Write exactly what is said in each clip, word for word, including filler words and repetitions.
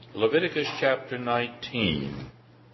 Leviticus chapter nineteen.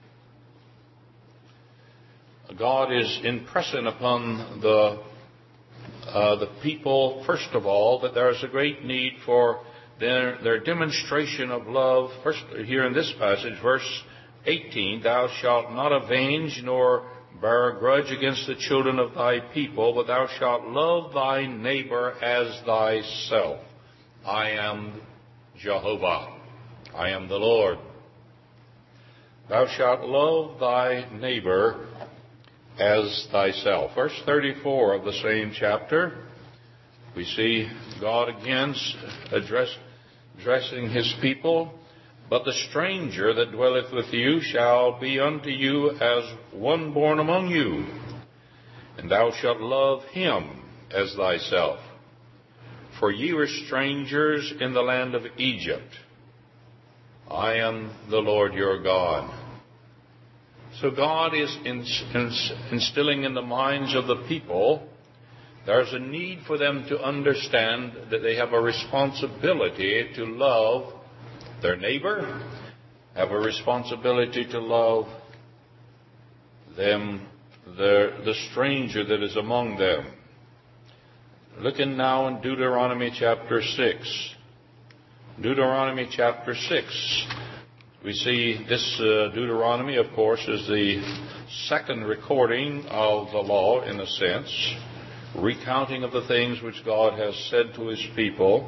God is impressing upon the uh, the people, first of all, that there is a great need for their, their demonstration of love. First, here in this passage, verse eighteen, thou shalt not avenge nor bear a grudge against the children of thy people, but thou shalt love thy neighbor as thyself. I am Jehovah. I am the Lord. Thou shalt love thy neighbor as thyself. Verse thirty-four of the same chapter, we see God again address, addressing his people. But the stranger that dwelleth with you shall be unto you as one born among you, and thou shalt love him as thyself. For ye were strangers in the land of Egypt. I am the Lord your God. So God is instilling in the minds of the people, there's a need for them to understand that they have a responsibility to love their neighbor, have a responsibility to love them, the, the stranger that is among them. Looking now in Deuteronomy chapter six. Deuteronomy chapter six. We see this uh, Deuteronomy, of course, is the second recording of the law, in a sense, recounting of the things which God has said to his people.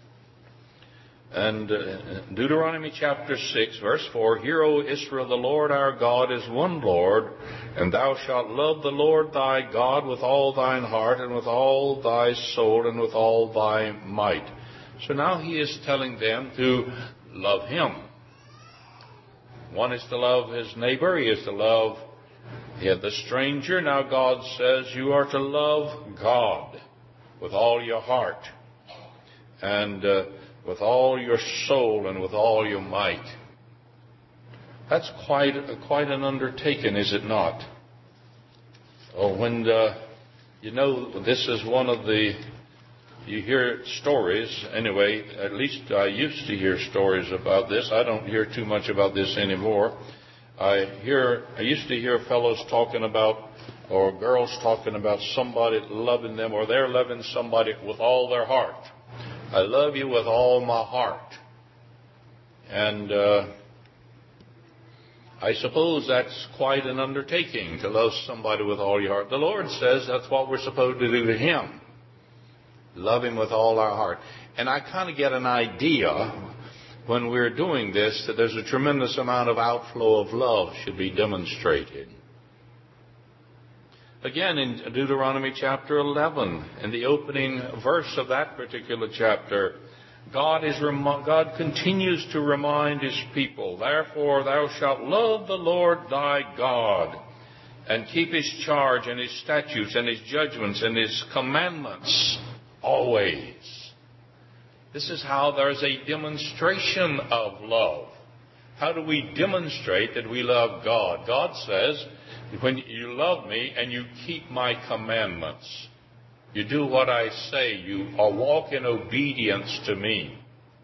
And uh, Deuteronomy chapter six, verse four, Hear, O Israel, the Lord our God is one Lord, and thou shalt love the Lord thy God with all thine heart, and with all thy soul, and with all thy might. So now he is telling them to love him. One is to love his neighbor. He is to love the stranger. Now God says you are to love God with all your heart, and uh, with all your soul, and with all your might. That's quite quite an undertaking, is it not? Oh, when uh, you know, this is one of the, you hear stories, anyway, at least I used to hear stories about this. I don't hear too much about this anymore. I hear, I used to hear fellows talking about, or girls talking about somebody loving them, or they're loving somebody with all their heart. I love you with all my heart. And uh, I suppose that's quite an undertaking, to love somebody with all your heart. The Lord says that's what we're supposed to do to him. Love him with all our heart. And I kind of get an idea when we're doing this that there's a tremendous amount of outflow of love should be demonstrated. Again, in Deuteronomy chapter eleven, in the opening verse of that particular chapter, God is God continues to remind his people, Therefore thou shalt love the Lord thy God, and keep his charge and his statutes and his judgments and his commandments always. This is how there's a demonstration of love. How do we demonstrate that we love God? God says, when you love me and you keep my commandments, you do what I say, you walk in obedience to me.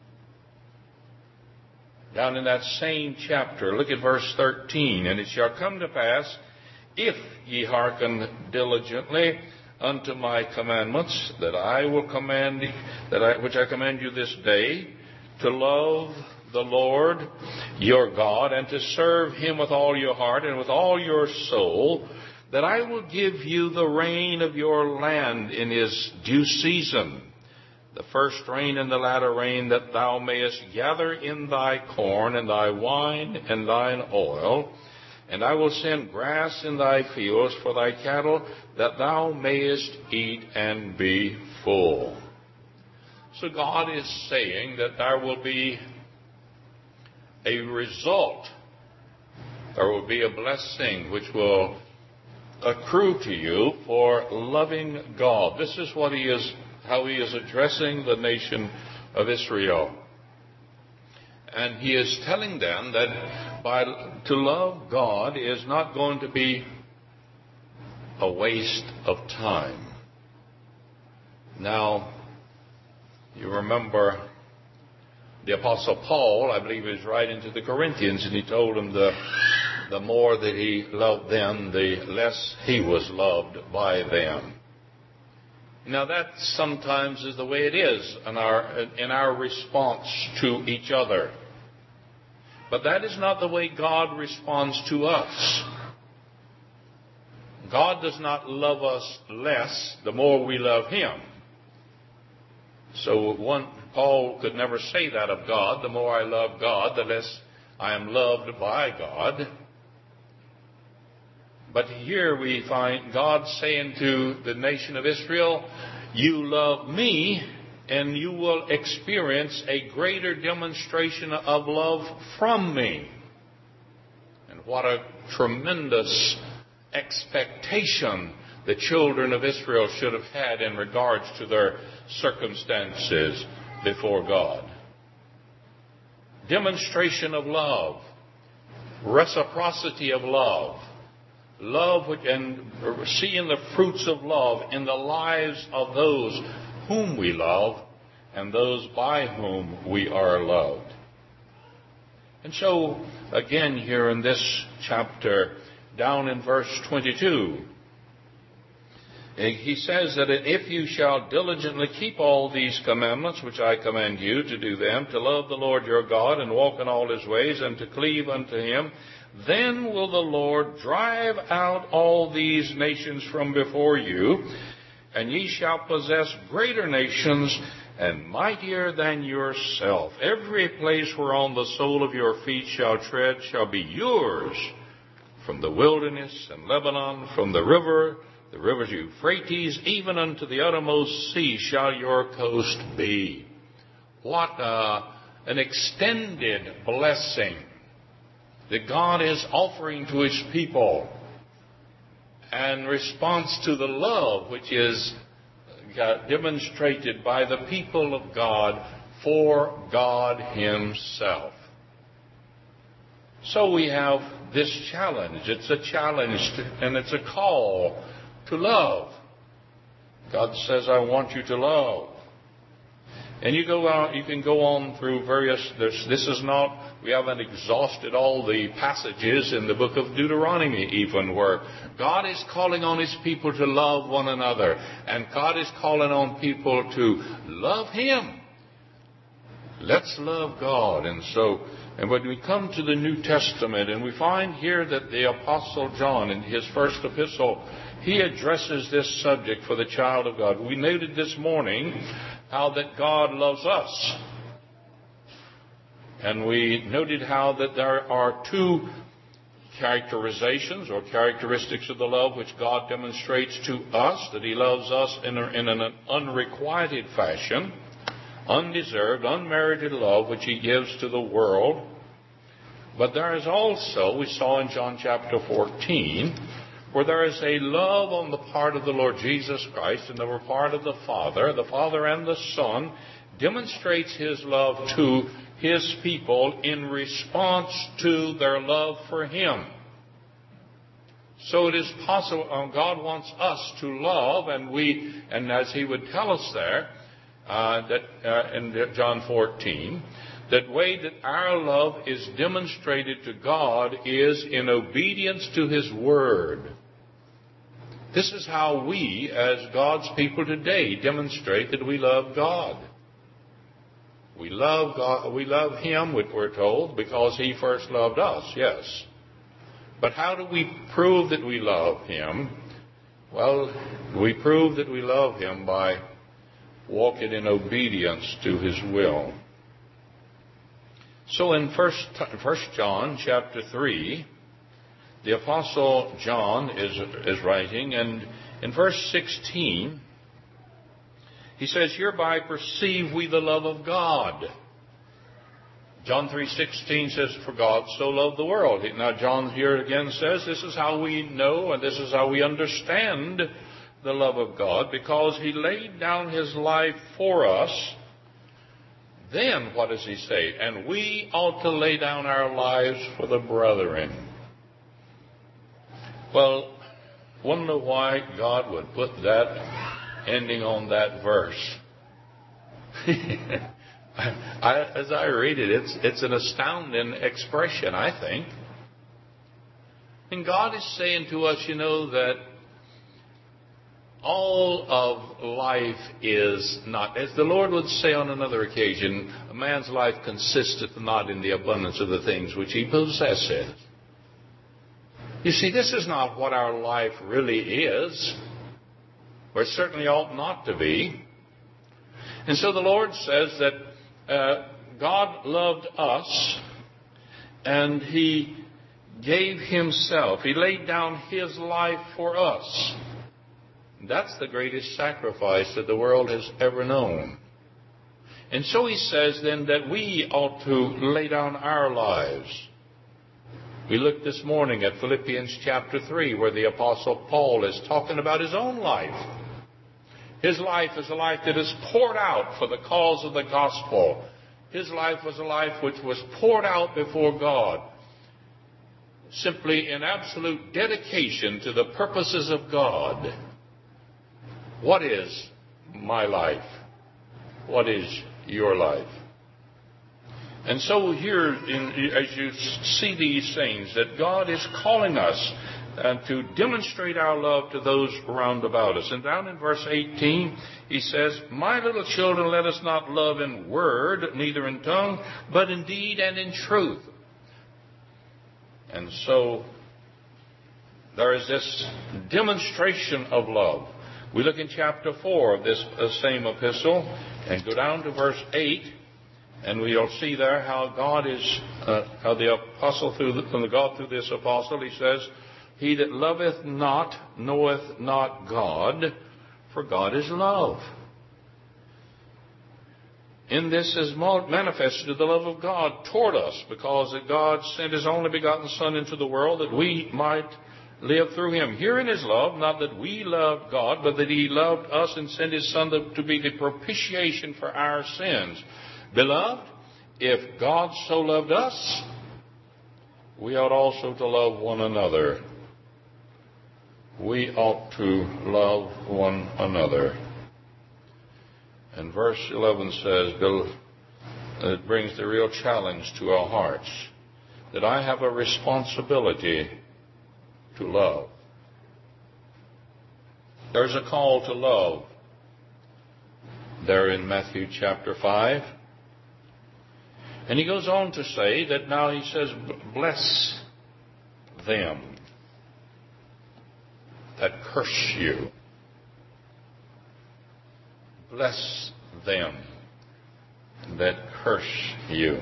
Down in that same chapter, look at verse thirteen. And it shall come to pass, if ye hearken diligently unto my commandments, that I will command, that I, which I command you this day, to love the Lord your God, and to serve him with all your heart and with all your soul, that I will give you the rain of your land in his due season, the first rain and the latter rain, that thou mayest gather in thy corn and thy wine and thine oil. And I will send grass in thy fields for thy cattle, that thou mayest eat and be full. So God is saying that there will be a result. There will be a blessing which will accrue to you for loving God. This is what he is, how he is addressing the nation of Israel. And he is telling them that by, to love God is not going to be a waste of time. Now, you remember the Apostle Paul, I believe he was writing to the Corinthians, and he told them the, the more that he loved them, the less he was loved by them. Now that sometimes is the way it is in our, in our response to each other. But that is not the way God responds to us. God does not love us less the more we love Him. So one, Paul could never say that of God. The more I love God, the less I am loved by God. But here we find God saying to the nation of Israel, you love me, and you will experience a greater demonstration of love from me. And what a tremendous expectation the children of Israel should have had in regards to their circumstances before God. Demonstration of love, reciprocity of love, love which, and seeing the fruits of love in the lives of those whom we love and those by whom we are loved. And so, again, here in this chapter, down in verse twenty-two, he says that if you shall diligently keep all these commandments which I command you to do them, to love the Lord your God and walk in all His ways and to cleave unto Him, then will the Lord drive out all these nations from before you, and ye shall possess greater nations and mightier than yourself. Every place whereon the sole of your feet shall tread shall be yours, from the wilderness and Lebanon, from the river, the rivers Euphrates, even unto the uttermost sea shall your coast be. What uh, an extended blessing that God is offering to His people in response to the love which is demonstrated by the people of God for God Himself. So we have this challenge. It's a challenge to, and it's a call to love. God says, I want you to love. And you go out, you can go on through various, this is not, we haven't exhausted all the passages in the book of Deuteronomy even, where God is calling on His people to love one another. And God is calling on people to love Him. Let's love God. And so, and when we come to the New Testament, and we find here that the Apostle John, in his first epistle, he addresses this subject for the child of God. We noted this morning how that God loves us. And we noted how that there are two characterizations or characteristics of the love which God demonstrates to us, that He loves us in, a, in an unrequited fashion, undeserved, unmerited love which He gives to the world. But there is also, we saw in John chapter fourteen, where there is a love on the part of the Lord Jesus Christ and the part of the Father. The Father and the Son demonstrates His love to His people in response to their love for Him. So it is possible, um, God wants us to love, and we, and as He would tell us there, uh, that uh, in John fourteen, that way that our love is demonstrated to God is in obedience to His Word. This is how we, as God's people today, demonstrate that we love God. We love God, we love Him, we're told, because He first loved us, yes. But how do we prove that we love Him? Well, we prove that we love Him by walking in obedience to His will. So in First John chapter three, the Apostle John is, is writing, and in verse sixteen, he says, hereby perceive we the love of God. John three sixteen says, for God so loved the world. Now John here again says, this is how we know and this is how we understand the love of God, because He laid down His life for us. Then what does He say? And we ought to lay down our lives for the brethren. Well, wonder why God would put that ending on that verse. I, as I read it, it's, it's an astounding expression, I think. And God is saying to us, you know, that all of life is not, as the Lord would say on another occasion, a man's life consisteth not in the abundance of the things which he possesseth. You see, this is not what our life really is, or it certainly ought not to be. And so the Lord says that uh, God loved us, and He gave Himself. He laid down His life for us. That's the greatest sacrifice that the world has ever known. And so He says then that we ought to lay down our lives. We looked this morning at Philippians chapter three, where the Apostle Paul is talking about his own life. His life is a life that is poured out for the cause of the gospel. His life was a life which was poured out before God, simply in absolute dedication to the purposes of God. What is my life? What is your life? And so here, in, as you see these things, that God is calling us uh, to demonstrate our love to those round about us. And down in verse eighteen, He says, "My little children, let us not love in word, neither in tongue, but in deed and in truth." And so there is this demonstration of love. We look in chapter four of this uh, same epistle and go down to verse eight, and we'll see there how God is, uh, how the apostle through the, from the God through this apostle, he says, "He that loveth not knoweth not God, for God is love. In this is manifested the love of God toward us, because that God sent His only begotten Son into the world that we might live through Him. Herein is love, not that we loved God, but that He loved us and sent His Son to be the propitiation for our sins. Beloved, if God so loved us, we ought also to love one another." We ought to love one another. And verse eleven says, it brings the real challenge to our hearts, that I have a responsibility to love. There's a call to love there in Matthew chapter five. And he goes on to say that now he says, "Bless them that curse you. Bless them that curse you."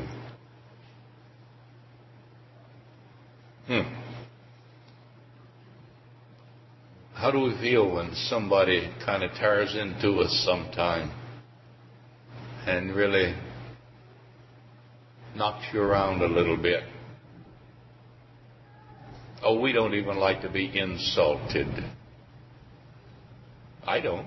Hmm. How do we feel when somebody kind of tears into us sometime and really knocks you around a little bit? Oh, we don't even like to be insulted. I don't.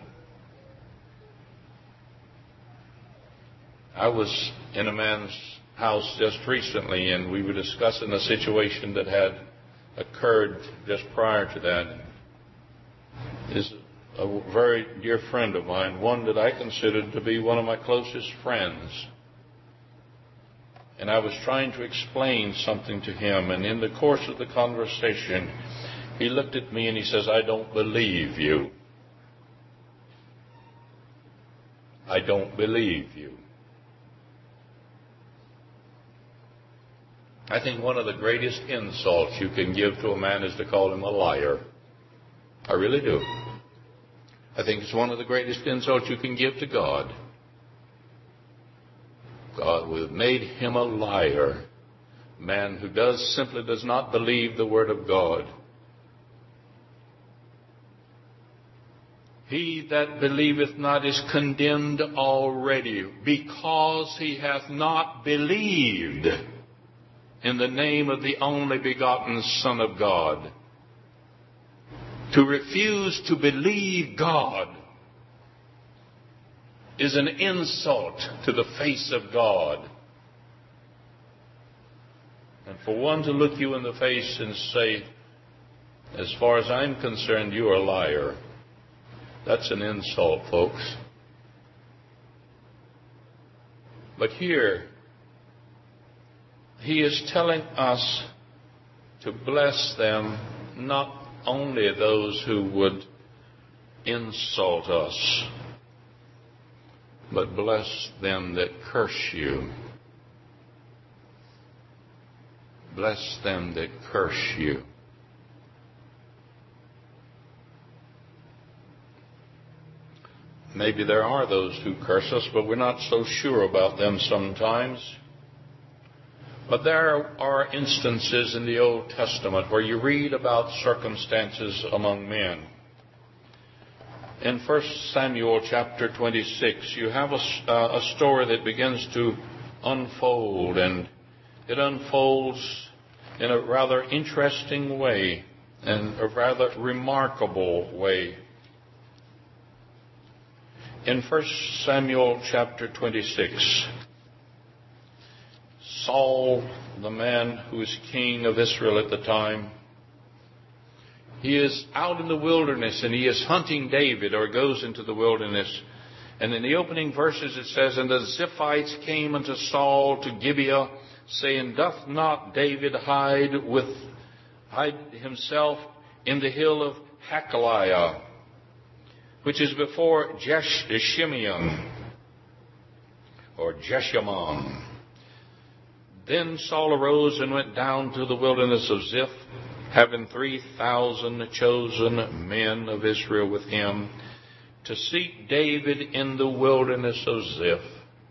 I was in a man's house just recently, and we were discussing a situation that had occurred just prior to that. Is a very dear friend of mine, one that I considered to be one of my closest friends. And I was trying to explain something to him, and in the course of the conversation, he looked at me and he says, "I don't believe you. I don't believe you." I think one of the greatest insults you can give to a man is to call him a liar. I really do. I think it's one of the greatest insults you can give to God. God, we've made him a liar. Man who does simply does not believe the word of God. He that believeth not is condemned already, because he hath not believed in the name of the only begotten Son of God. To refuse to believe God is an insult to the face of God. And for one to look you in the face and say, "As far as I'm concerned, you're a liar," that's an insult, folks. But here, he is telling us to bless them, not only those who would insult us, but bless them that curse you. Bless them that curse you. Maybe there are those who curse us, but we're not so sure about them sometimes. But there are instances in the Old Testament where you read about circumstances among men. In First Samuel chapter twenty-six, you have a, uh, a story that begins to unfold, and it unfolds in a rather interesting way and a rather remarkable way. In First Samuel chapter twenty-six, Saul, the man who is king of Israel at the time, he is out in the wilderness and he is hunting David, or goes into the wilderness. And in the opening verses it says, "And the Ziphites came unto Saul to Gibeah, saying, Doth not David hide with hide himself in the hill of Hachilah, which is before Jeshimon, or Jeshimon? Then Saul arose and went down to the wilderness of Ziph, having three thousand chosen men of Israel with him, to seek David in the wilderness of Ziph."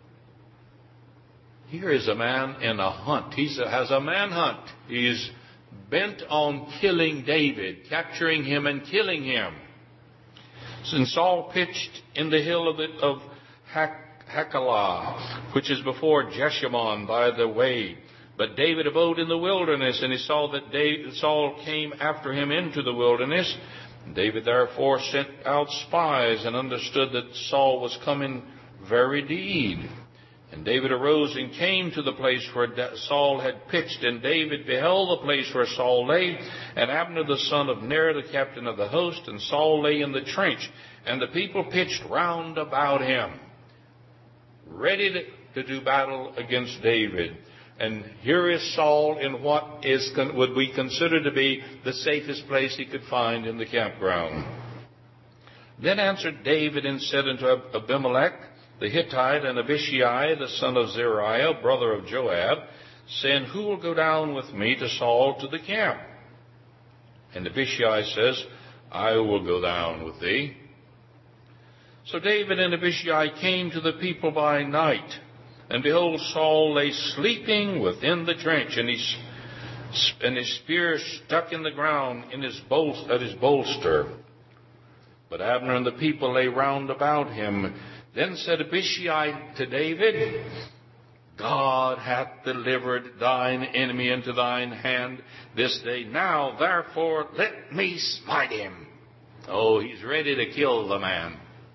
Here is a man in a hunt. He has a manhunt. He's bent on killing David, capturing him and killing him. And Saul pitched in the hill of, the, of Hachilah, which is before Jeshimon by the way. But David abode in the wilderness, and he saw that David, Saul came after him into the wilderness. David therefore sent out spies, and understood that Saul was coming very deed. And David arose and came to the place where Saul had pitched. And David beheld the place where Saul lay, and Abner the son of Ner, the captain of the host. And Saul lay in the trench, and the people pitched round about him, ready to, to do battle against David. And here is Saul in what is would we consider to be the safest place he could find in the campground. Then answered David and said unto Abimelech the Hittite, and Abishai the son of Zeruiah, brother of Joab, saying, Who will go down with me to Saul to the camp? And Abishai says, I will go down with thee. So David and Abishai came to the people by night, and behold, Saul lay sleeping within the trench, and, he, and his spear stuck in the ground in his bol- at his bolster. But Abner and the people lay round about him. Then said Abishai to David, God hath delivered thine enemy into thine hand this day. Now, therefore, let me smite him. Oh, he's ready to kill the man.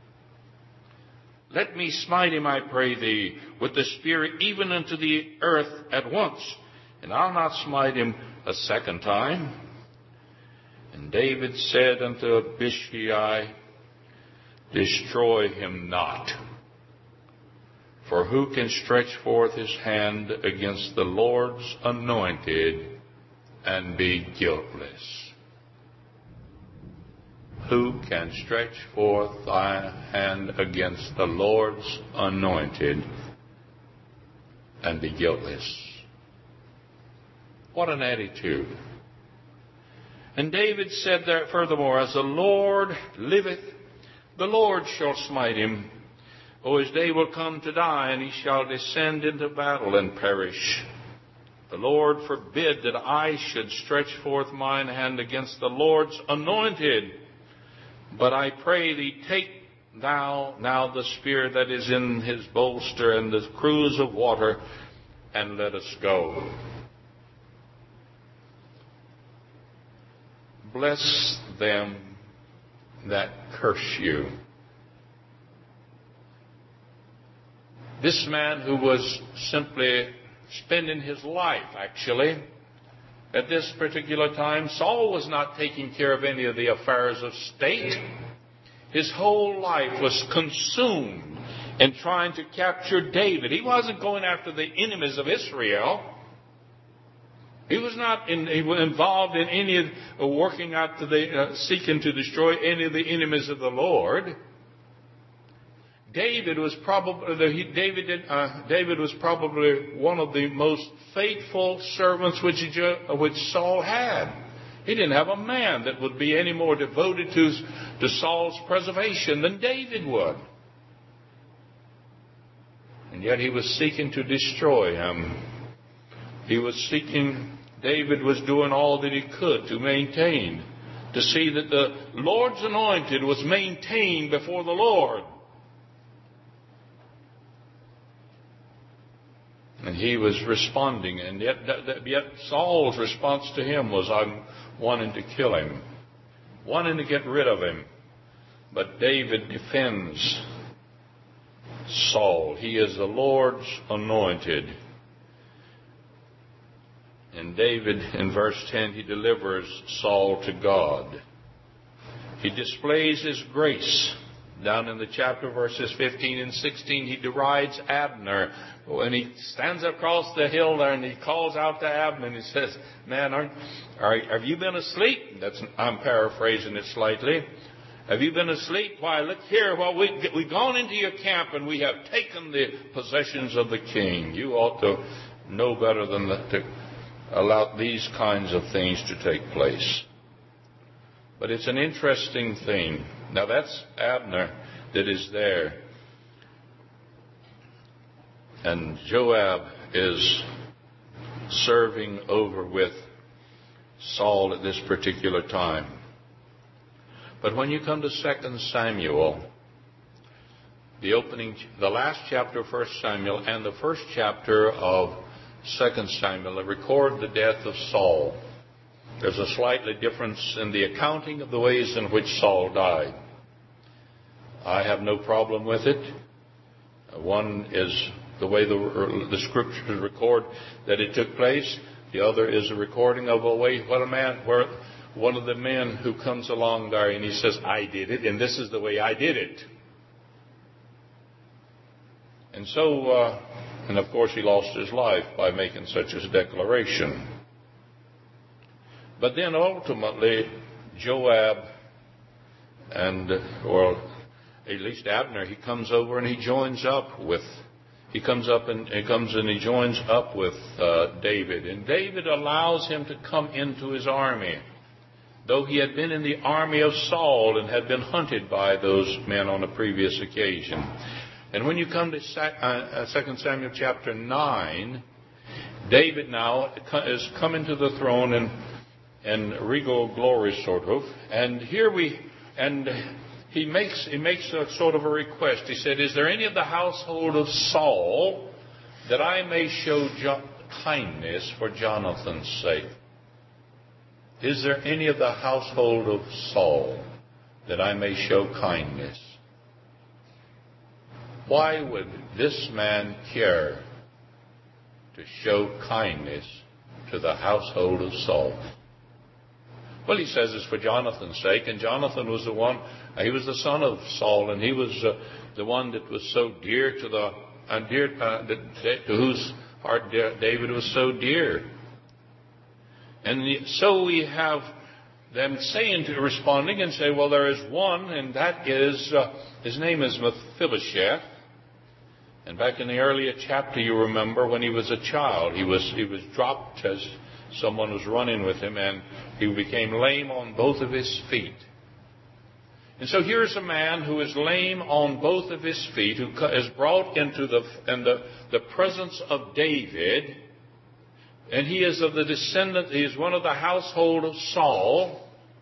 Let me smite him, I pray thee, with the spear even unto the earth at once, and I'll not smite him a second time. And David said unto Abishai, Destroy him not. For who can stretch forth his hand against the Lord's anointed and be guiltless? Who can stretch forth thy hand against the Lord's anointed and be guiltless? What an attitude. And David said there furthermore, As the Lord liveth, the Lord shall smite him. O his day will come to die, and he shall descend into battle and perish. The Lord forbid that I should stretch forth mine hand against the Lord's anointed. But I pray thee, take thou now the spear that is in his bolster and the cruse of water, and let us go. Bless them that curse you. This man who was simply spending his life, actually, at this particular time, Saul was not taking care of any of the affairs of state. His whole life was consumed in trying to capture David. He wasn't going after the enemies of Israel. He was not in, he was involved in any of uh, working out to the, uh, seeking to destroy any of the enemies of the Lord. David was probably David did, uh, David was probably one of the most faithful servants which which Saul had. He didn't have a man that would be any more devoted to to Saul's preservation than David would. And yet he was seeking to destroy him. He was seeking. David was doing all that he could to maintain, to see that the Lord's anointed was maintained before the Lord. And he was responding, and yet, yet Saul's response to him was, I'm wanting to kill him, wanting to get rid of him. But David defends Saul. He is the Lord's anointed. And David, in verse ten, he delivers Saul to God. He displays his grace. Down in the chapter, verses fifteen and sixteen, he derides Abner. When he stands across the hill there and he calls out to Abner and he says, man, aren't, are, have you been asleep? That's, I'm paraphrasing it slightly. Have you been asleep? Why, look here. Well, we, we've gone into your camp and we have taken the possessions of the king. You ought to know better than that, to allow these kinds of things to take place. But it's an interesting thing. Now that's Abner that is there. And Joab is serving over with Saul at this particular time. But when you come to Second Samuel, the opening, the last chapter of First Samuel and the first chapter of Second Samuel, they record the death of Saul. There's a slightly difference in the accounting of the ways in which Saul died. I have no problem with it. One is the way the, the scriptures record that it took place. The other is a recording of a way, what a man, where one of the men who comes along there and he says, I did it, and this is the way I did it. And so, uh, and of course he lost his life by making such a declaration. But then ultimately, Joab and, or at least Abner, he comes over and he joins up with, he comes up and he comes and he joins up with uh, David. And David allows him to come into his army, though he had been in the army of Saul and had been hunted by those men on a previous occasion. And when you come to Second Samuel chapter nine, David now is coming to the throne and and regal glory, sort of. And here we, and he makes he makes a sort of a request. He said, is there any of the household of Saul that I may show jo- kindness for Jonathan's sake? Is there any of the household of Saul that I may show kindness? Why would this man care to show kindness to the household of Saul? Well, he says it's for Jonathan's sake, and Jonathan was the one, he was the son of Saul, and he was uh, the one that was so dear to the, uh, dear, uh, to whose heart David was so dear. And so we have them saying, to, responding and say, well, there is one, and that is, uh, his name is Mephibosheth. And back in the earlier chapter, you remember, when he was a child, he was he was dropped as someone was running with him, and he became lame on both of his feet. And so here's a man who is lame on both of his feet, who is brought into the in the, the presence of David, and he is of the descendant, he is one of the household of Saul.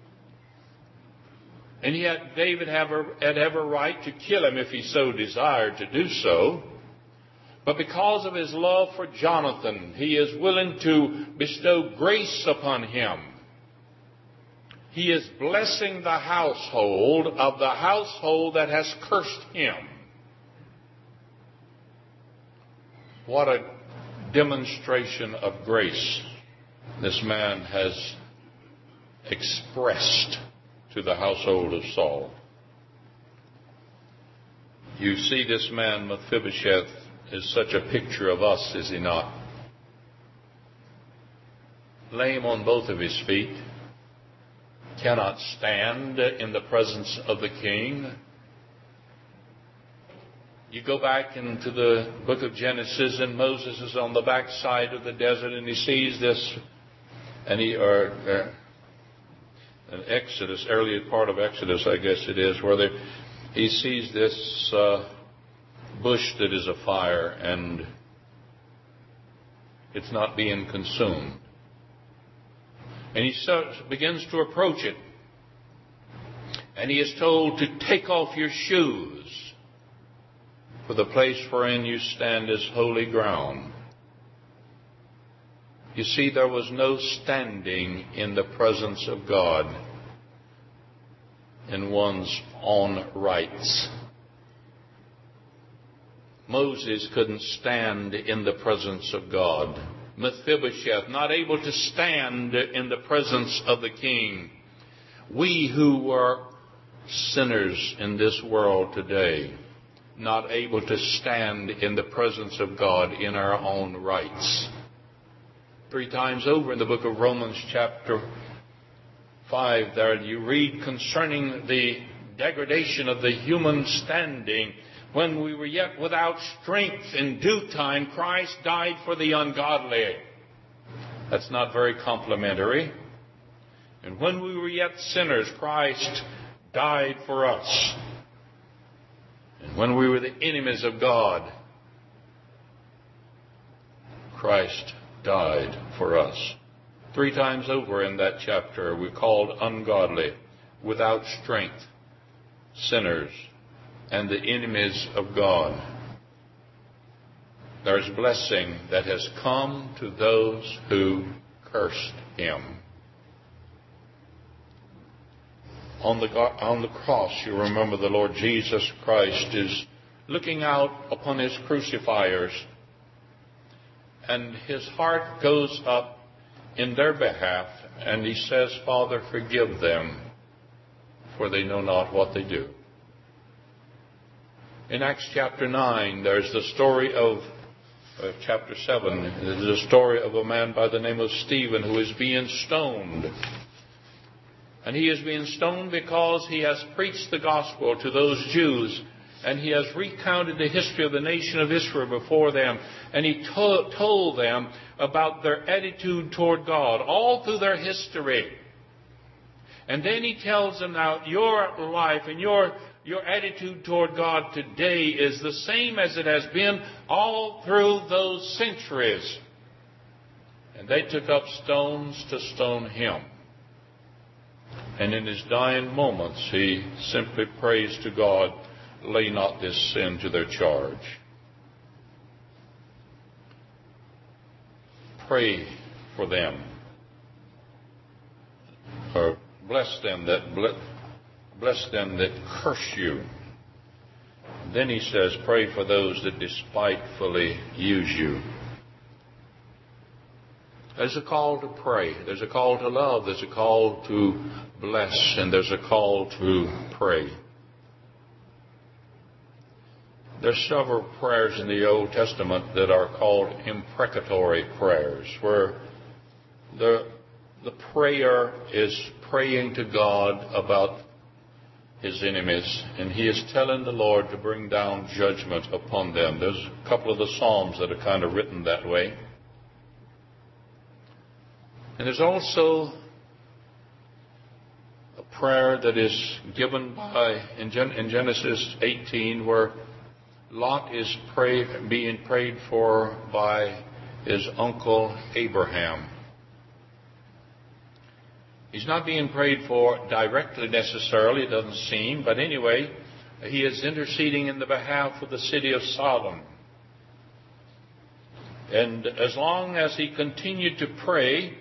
And yet David had every right to kill him if he so desired to do so. But because of his love for Jonathan, he is willing to bestow grace upon him. He is blessing the household of the household that has cursed him. What a demonstration of grace this man has expressed to the household of Saul. You see, this man Mephibosheth is such a picture of us, is he not? Lame on both of his feet, cannot stand in the presence of the king. You go back into the book of Genesis, and Moses is on the backside of the desert, and he sees this, and he, or uh, an Exodus, earlier part of Exodus, I guess it is, where they, he sees this uh, bush that is afire, and it's not being consumed. And he starts, begins to approach it. And he is told to take off your shoes, for the place wherein you stand is holy ground. You see, there was no standing in the presence of God in one's own rights. Moses couldn't stand in the presence of God. Mephibosheth, not able to stand in the presence of the king. We who are sinners in this world today, not able to stand in the presence of God in our own rights. Three times over in the book of Romans chapter five, there you read concerning the degradation of the human standing. When we were yet without strength, in due time, Christ died for the ungodly. That's not very complimentary. And when we were yet sinners, Christ died for us. And when we were the enemies of God, Christ died for us. Three times over in that chapter, we're called ungodly, without strength, sinners, and the enemies of God. There's blessing that has come to those who cursed him. On the, on the cross, you remember the Lord Jesus Christ is looking out upon his crucifiers, and his heart goes up in their behalf, and he says, Father, forgive them, for they know not what they do. In Acts chapter nine, there's the story of, uh, chapter seven, there's the story of a man by the name of Stephen who is being stoned. And he is being stoned because he has preached the gospel to those Jews, and he has recounted the history of the nation of Israel before them, and he to- told them about their attitude toward God all through their history. And then he tells them, now, your life and your Your attitude toward God today is the same as it has been all through those centuries. And they took up stones to stone him. And in his dying moments, he simply prays to God, lay not this sin to their charge. Pray for them. Or bless them that bless. Bless them that curse you. Then he says, pray for those that despitefully use you. There's a call to pray. There's a call to love. There's a call to bless. And there's a call to pray. There's several prayers in the Old Testament that are called imprecatory prayers, where the, the prayer is praying to God about his enemies, and he is telling the Lord to bring down judgment upon them. There's a couple of the Psalms that are kind of written that way. And there's also a prayer that is given by, in, Gen, in Genesis eighteen, where Lot is pray, being prayed for by his uncle Abraham. He's not being prayed for directly necessarily, it doesn't seem, but anyway, he is interceding in the behalf of the city of Sodom. And as long as he continued to pray,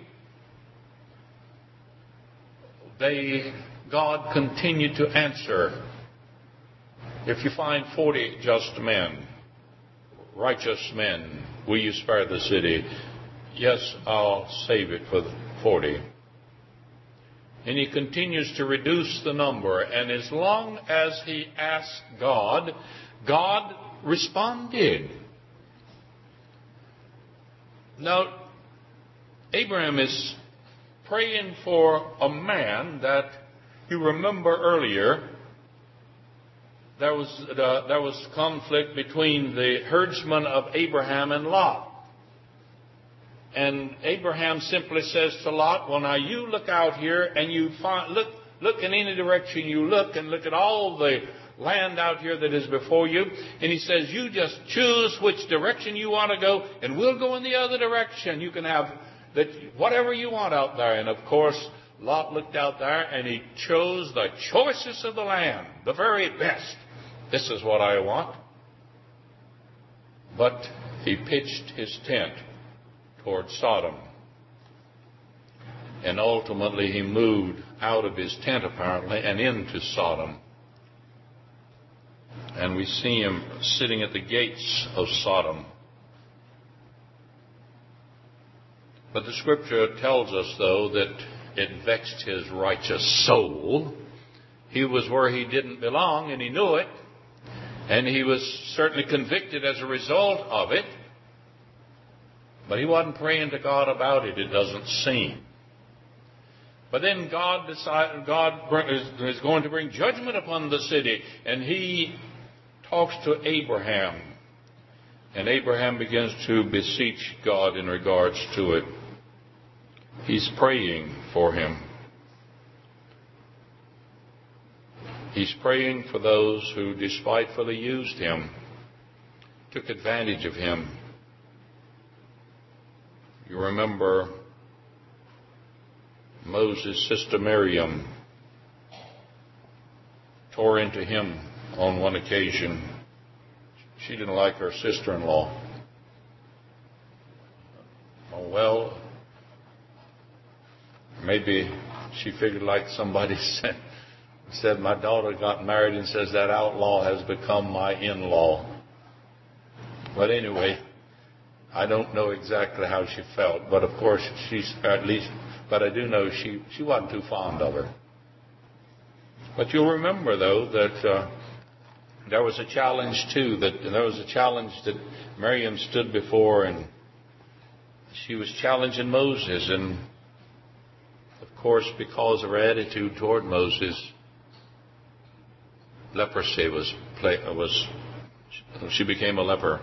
they, God continued to answer. If you find forty just men, righteous men, will you spare the city? Yes, I'll save it for forty. And he continues to reduce the number. And as long as he asks God, God responded. Now, Abraham is praying for a man that you remember earlier. There was uh, there was conflict between the herdsmen of Abraham and Lot. And Abraham simply says to Lot, well, now you look out here and you find, look, look in any direction you look and look at all the land out here that is before you. And he says, you just choose which direction you want to go and we'll go in the other direction. You can have that whatever you want out there. And of course, Lot looked out there and he chose the choicest of the land, the very best. This is what I want. But he pitched his tent toward Sodom. And ultimately he moved out of his tent apparently and into Sodom. And we see him sitting at the gates of Sodom. But the scripture tells us, though, that it vexed his righteous soul. He was where he didn't belong, and he knew it. And he was certainly convicted as a result of it. But he wasn't praying to God about it, it doesn't seem. But then God decided, God is going to bring judgment upon the city. And he talks to Abraham. And Abraham begins to beseech God in regards to it. He's praying for him. He's praying for those who despitefully used him, took advantage of him. You remember Moses' sister Miriam tore into him on one occasion. She didn't like her sister-in-law. Oh, well, maybe she figured like somebody said, said, my daughter got married and says that outlaw has become my in-law. But anyway, I don't know exactly how she felt, but of course she's at least, but I do know she, she wasn't too fond of her. But you'll remember though that uh, there was a challenge too, that there was a challenge that Miriam stood before, and she was challenging Moses, and of course because of her attitude toward Moses, leprosy was, was she became a leper.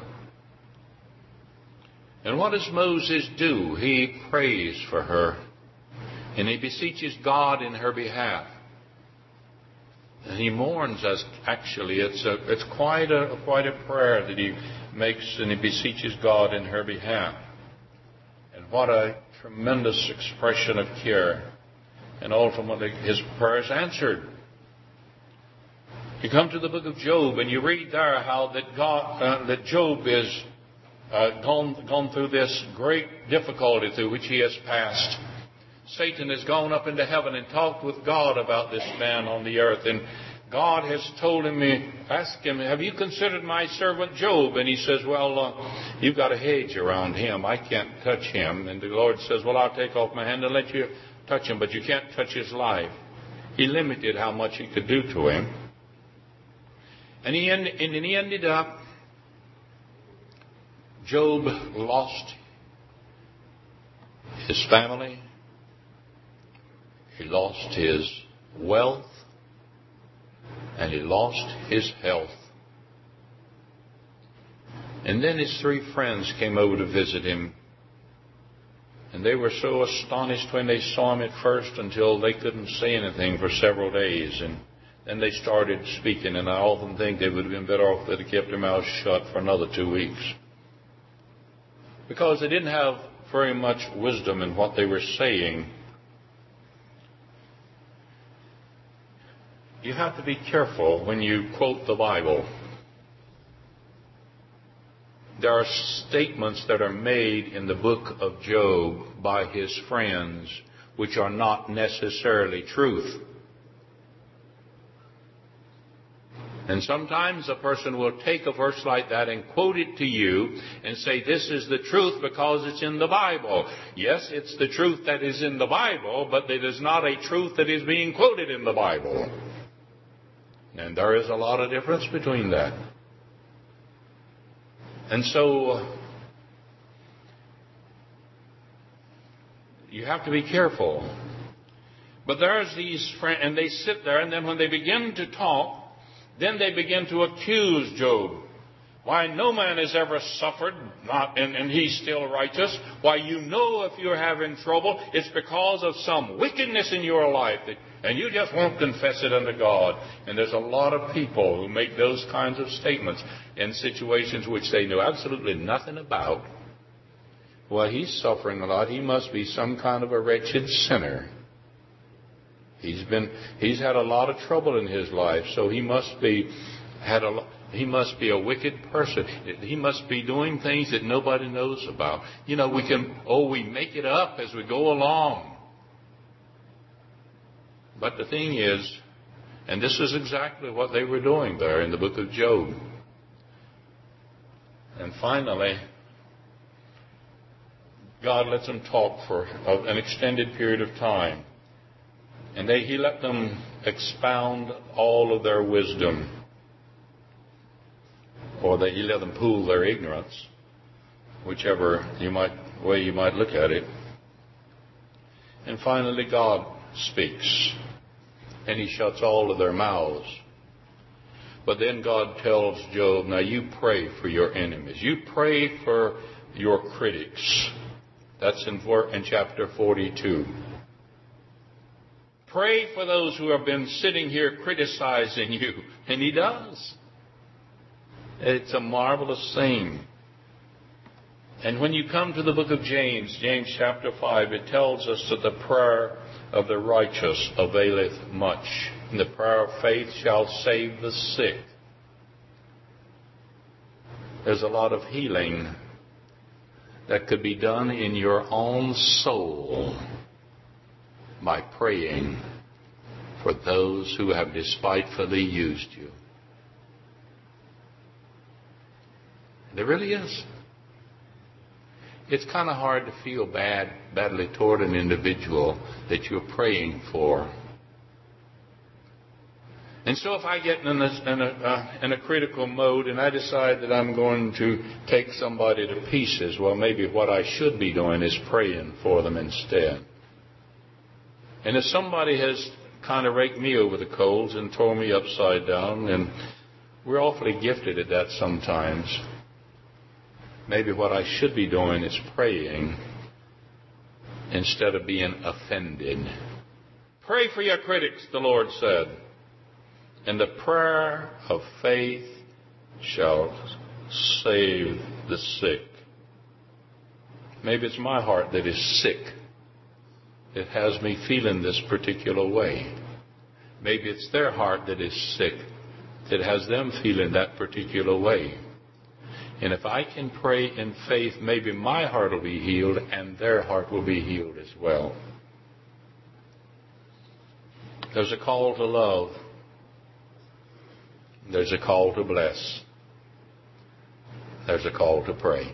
And what does Moses do? He prays for her. And he beseeches God in her behalf. And he mourns us. Actually, it's a, it's quite a, quite a prayer that he makes, and he beseeches God in her behalf. And what a tremendous expression of care. And ultimately, his prayer is answered. You come to the book of Job, and you read there how that God, uh, that Job is Uh, gone, gone through this great difficulty through which he has passed. Satan has gone up into heaven and talked with God about this man on the earth. And God has told him, ask him, have you considered my servant Job? And he says, well, uh, you've got a hedge around him. I can't touch him. And the Lord says, well, I'll take off my hand and let you touch him, but you can't touch his life. He limited how much he could do to him. And he, end, and he ended up, Job lost his family. He lost his wealth. And he lost his health. And then his three friends came over to visit him. And they were so astonished when they saw him at first until they couldn't say anything for several days. And then they started speaking. And I often think they would have been better off if they'd have kept their mouths shut for another two weeks. Because they didn't have very much wisdom in what they were saying. You have to be careful when you quote the Bible. There are statements that are made in the book of Job by his friends which are not necessarily truth. And sometimes a person will take a verse like that and quote it to you and say, this is the truth because it's in the Bible. Yes, it's the truth that is in the Bible, but it is not a truth that is being quoted in the Bible. And there is a lot of difference between that. And so you have to be careful. But there's these friends, and they sit there, and then when they begin to talk, then they begin to accuse Job. Why, no man has ever suffered, not, and, and he's still righteous. Why, you know if you're having trouble, it's because of some wickedness in your life, that, and you just won't confess it unto God. And there's a lot of people who make those kinds of statements in situations which they know absolutely nothing about. Well, he's suffering a lot. He must be some kind of a wretched sinner. He's been, he's had a lot of trouble in his life, so he must be, had a, he must be a wicked person. He must be doing things that nobody knows about. You know, we can, oh, we make it up as we go along. But the thing is, and this is exactly what they were doing there in the book of Job. And finally, God lets them talk for an extended period of time. And they, he let them expound all of their wisdom. Or that he let them pool their ignorance, whichever you might, way you might look at it. And finally God speaks. And he shuts all of their mouths. But then God tells Job, now you pray for your enemies. You pray for your critics. That's in, in chapter forty-two. Pray for those who have been sitting here criticizing you. And he does. It's a marvelous thing. And when you come to the book of James, James chapter five, it tells us that the prayer of the righteous availeth much. And the prayer of faith shall save the sick. There's a lot of healing that could be done in your own soul by praying for those who have despitefully used you. There really is. It's kind of hard to feel bad, badly toward an individual that you're praying for. And so if I get in a, in, a, uh, in a critical mode and I decide that I'm going to take somebody to pieces, well, maybe what I should be doing is praying for them instead. And if somebody has kind of raked me over the coals and tore me upside down, and we're awfully gifted at that sometimes, maybe what I should be doing is praying instead of being offended. Pray for your critics, the Lord said, and the prayer of faith shall save the sick. Maybe it's my heart that is sick. It has me feeling this particular way. Maybe it's their heart that is sick. It has them feeling that particular way. And if I can pray in faith, maybe my heart will be healed and their heart will be healed as well. There's a call to love. There's a call to bless. There's a call to pray.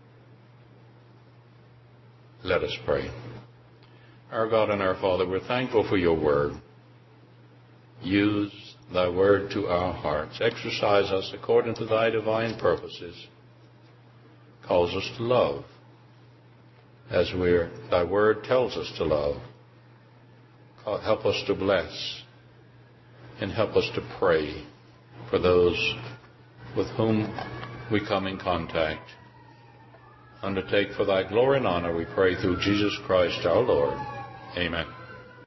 Let us pray. Our God and our Father, we're thankful for your word. Use thy word to our hearts. Exercise us according to thy divine purposes. Cause us to love as we're, thy word tells us to love. Help us to bless and help us to pray for those with whom we come in contact. Undertake for thy glory and honor, we pray through Jesus Christ our Lord. Amen.